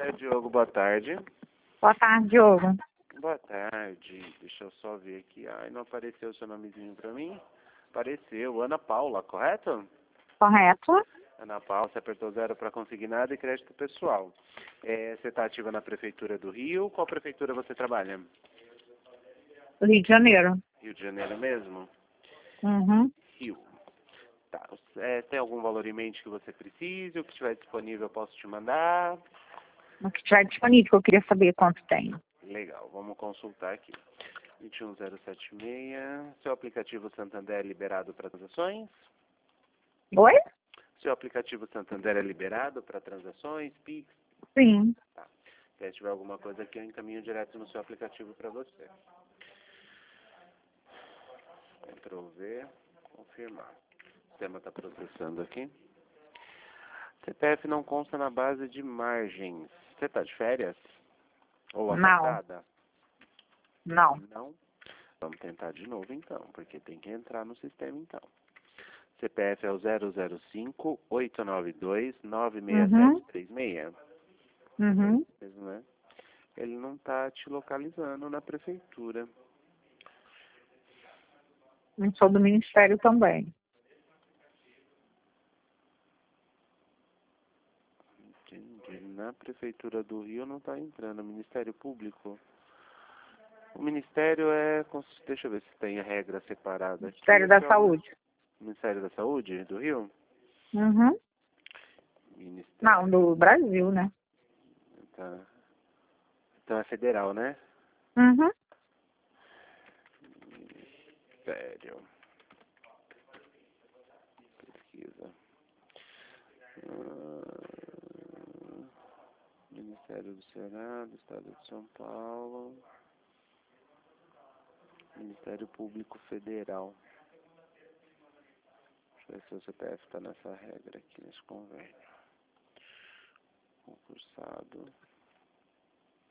Diogo, boa tarde. Boa tarde, Diogo. Boa tarde. Deixa eu só ver aqui. Ai, não apareceu o seu nomezinho pra mim? Apareceu. Ana Paula, correto? Correto? Ana Paula, você apertou 0 para consignado e crédito pessoal. Você está ativa na Prefeitura do Rio? Qual prefeitura você trabalha? Rio de Janeiro. Rio de Janeiro mesmo? Uhum. Rio. Tá. Tem algum valor em mente que você precise? O que estiver disponível eu posso te mandar? O que tiver disponível, eu queria saber quanto tem. Legal, vamos consultar aqui. 21076. Seu aplicativo Santander é liberado para transações? Oi? Seu aplicativo Santander é liberado para transações, Pix? Sim. Tá. Se tiver alguma coisa aqui, eu encaminho direto no seu aplicativo para você. Ctrl V, confirmar. O sistema está processando aqui. CPF não consta na base de margens. Você está de férias? Ou afastada? Não. Não? Vamos tentar de novo então, porque tem que entrar no sistema então. CPF é o 005-892-96736. Uhum. Mesmo, né? Ele não está te localizando na prefeitura. Eu sou do Ministério também. Entendi. Na prefeitura do Rio não está entrando. Ministério Público. O Ministério é... Deixa eu ver se tem a regra separada aqui. Ministério da Saúde. Ministério da Saúde do Rio? Uhum. Ministério. Não, do Brasil, né? Tá. Então é federal, né? Uhum. Ministério. Pesquisa. Ministério do Ceará, do Estado de São Paulo. Ministério Público Federal. Deixa eu ver se o CPF está nessa regra aqui, nesse convênio. Concursado.